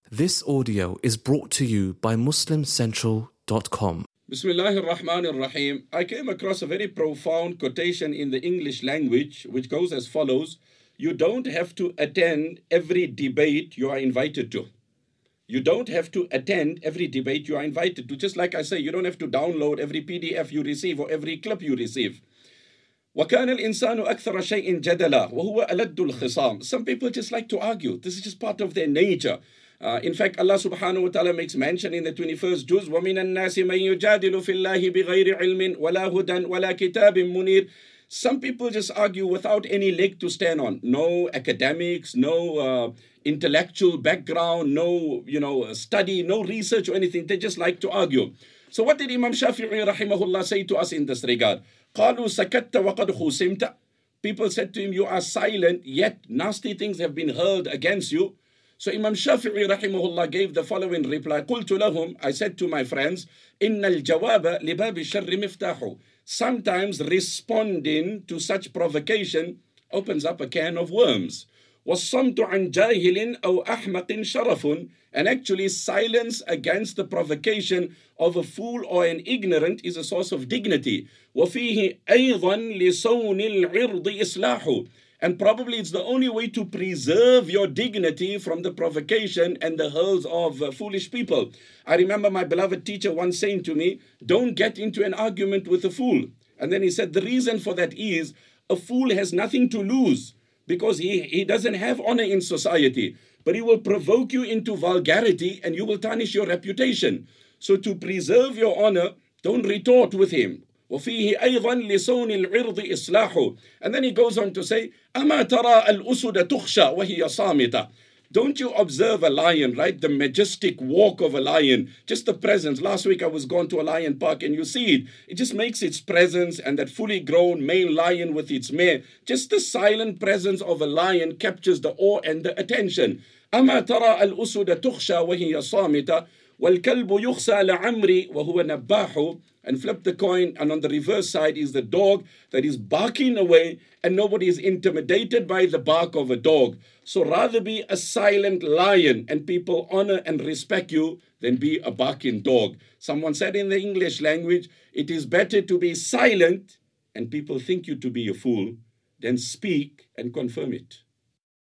This audio is brought to you by MuslimCentral.com. Bismillahir Rahmanir Rahim. I came across a very profound quotation in the English language which goes as follows: you don't have to attend every debate you are invited to. You don't have to attend every debate you are invited to. Just like I say, you don't have to download every PDF you receive or every clip you receive. وَكَانَ الْإِنسَانُ أَكْثَرَ شَيْءٍ جَدَلًا وَهُوَ أَلَدُّ الْخِصَامِ. Some people just like to argue. This is just part of their nature. In fact, Allah subhanahu wa ta'ala makes mention in the 21st juz, وَمِنَ النَّاسِ مَنْ يُجَادِلُ فِي اللَّهِ بِغَيْرِ عِلْمٍ وَلَا هُدًى وَلَا كِتَابٍ مُنِيرٍ. Some people just argue without any leg to stand on. No academics, no intellectual background, no study, no research or anything. They just like to argue. So what did Imam Shafi'i rahimahullah say to us in this regard? قَالُوا سَكَتَّ وَقَدْ خُوسِمْتَ. People said to him, you are silent, yet nasty things have been hurled against you. So Imam Shafi'i rahimahullah gave the following reply. قُلْتُ لَهُمْ, I said to my friends, إِنَّ الْجَوَابَ لِبَابِ الشَّرِّ مِفْتَاحُ. Sometimes responding to such provocation opens up a can of worms. وَالصَّمْتُ عَنْ جَاهِلٍ أَوْ أَحْمَقٍ شَرَفٌ. And actually silence against the provocation of a fool or an ignorant is a source of dignity. وَفِيهِ أَيْضًا لِصَوْنِ الْعِرْضِ إِصْلَاحُ. And probably it's the only way to preserve your dignity from the provocation and the hurls of foolish people. I remember my beloved teacher once saying to me, don't get into an argument with a fool. And then he said, the reason for that is a fool has nothing to lose because he doesn't have honor in society. But he will provoke you into vulgarity and you will tarnish your reputation. So to preserve your honor, don't retort with him. وَفِيهِ أَيْضًا لِصَوْنِ الْعِرْضِ إِصْلَاحُ. And then he goes on to say, أَمَا تَرَى الْأُسُدَ تُخْشَى وَهِيَ صَامِتَةٌ. Don't you observe a lion, right? The majestic walk of a lion, just the presence. Last week I was gone to a lion park and you see it. It just makes its presence and that fully grown male lion with its mare. Just the silent presence of a lion captures the awe and the attention. أَمَا تَرَى الْأُسُدَ تُخْشَى وَهِيَ صَامِتَةٌ وَالْكَلْبُ يُخْسَى لَعَمْرِ وَهُوَ نَبَّاحُ. And flip the coin, and on the reverse side is the dog that is barking away, and nobody is intimidated by the bark of a dog. So rather be a silent lion, and people honor and respect you, than be a barking dog. Someone said in the English language, it is better to be silent, and people think you to be a fool, than speak and confirm it.